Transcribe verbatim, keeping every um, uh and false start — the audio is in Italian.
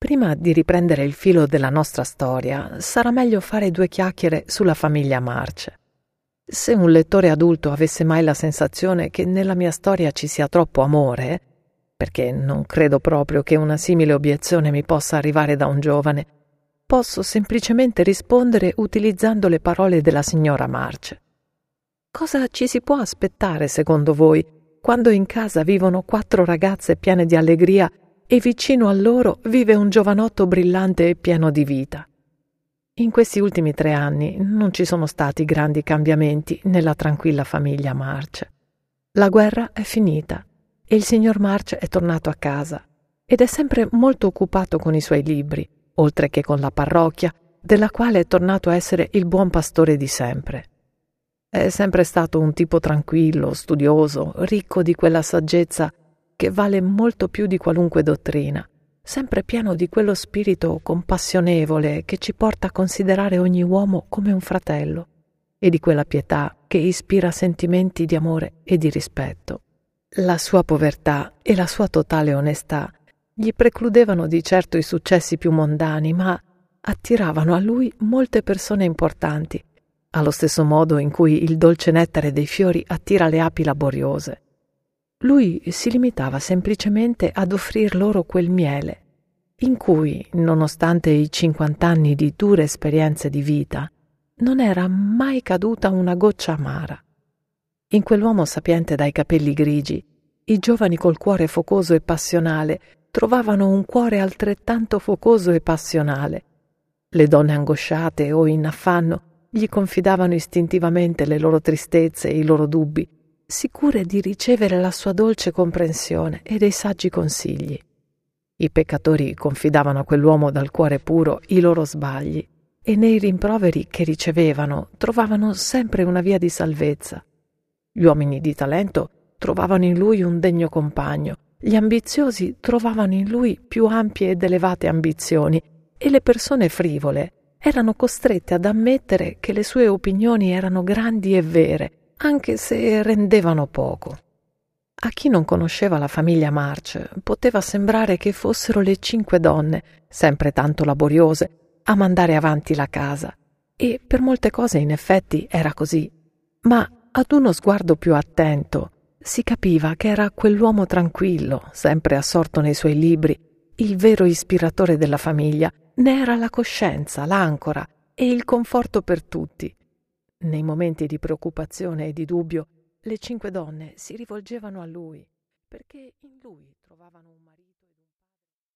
Prima di riprendere il filo della nostra storia, sarà meglio fare due chiacchiere sulla famiglia March. Se un lettore adulto avesse mai la sensazione che nella mia storia ci sia troppo amore, perché non credo proprio che una simile obiezione mi possa arrivare da un giovane, posso semplicemente rispondere utilizzando le parole della signora March. Cosa ci si può aspettare, secondo voi, quando in casa vivono quattro ragazze piene di allegria e vicino a loro vive un giovanotto brillante e pieno di vita? In questi ultimi tre anni non ci sono stati grandi cambiamenti nella tranquilla famiglia March. La guerra è finita e il signor March è tornato a casa ed è sempre molto occupato con i suoi libri, oltre che con la parrocchia, della quale è tornato a essere il buon pastore di sempre. È sempre stato un tipo tranquillo, studioso, ricco di quella saggezza che vale molto più di qualunque dottrina, sempre pieno di quello spirito compassionevole che ci porta a considerare ogni uomo come un fratello e di quella pietà che ispira sentimenti di amore e di rispetto. La sua povertà e la sua totale onestà gli precludevano di certo i successi più mondani, ma attiravano a lui molte persone importanti, allo stesso modo in cui il dolce nettare dei fiori attira le api laboriose. Lui si limitava semplicemente ad offrir loro quel miele, in cui, nonostante i cinquant'anni di dure esperienze di vita, non era mai caduta una goccia amara. In quell'uomo sapiente dai capelli grigi, i giovani col cuore focoso e passionale trovavano un cuore altrettanto focoso e passionale. Le donne angosciate o in affanno gli confidavano istintivamente le loro tristezze e i loro dubbi, sicure di ricevere la sua dolce comprensione e dei saggi consigli. I peccatori confidavano a quell'uomo dal cuore puro i loro sbagli e nei rimproveri che ricevevano trovavano sempre una via di salvezza. Gli uomini di talento trovavano in lui un degno compagno, gli ambiziosi trovavano in lui più ampie ed elevate ambizioni e le persone frivole erano costrette ad ammettere che le sue opinioni erano grandi e vere, anche se rendevano poco. A chi non conosceva la famiglia March poteva sembrare che fossero le cinque donne, sempre tanto laboriose, a mandare avanti la casa, e per molte cose in effetti era così, ma ad uno sguardo più attento si capiva che era quell'uomo tranquillo, sempre assorto nei suoi libri, il vero ispiratore della famiglia. Ne era la coscienza, l'ancora e il conforto per tutti. Nei momenti di preoccupazione e di dubbio, le cinque donne si rivolgevano a lui, perché in lui trovavano un marito.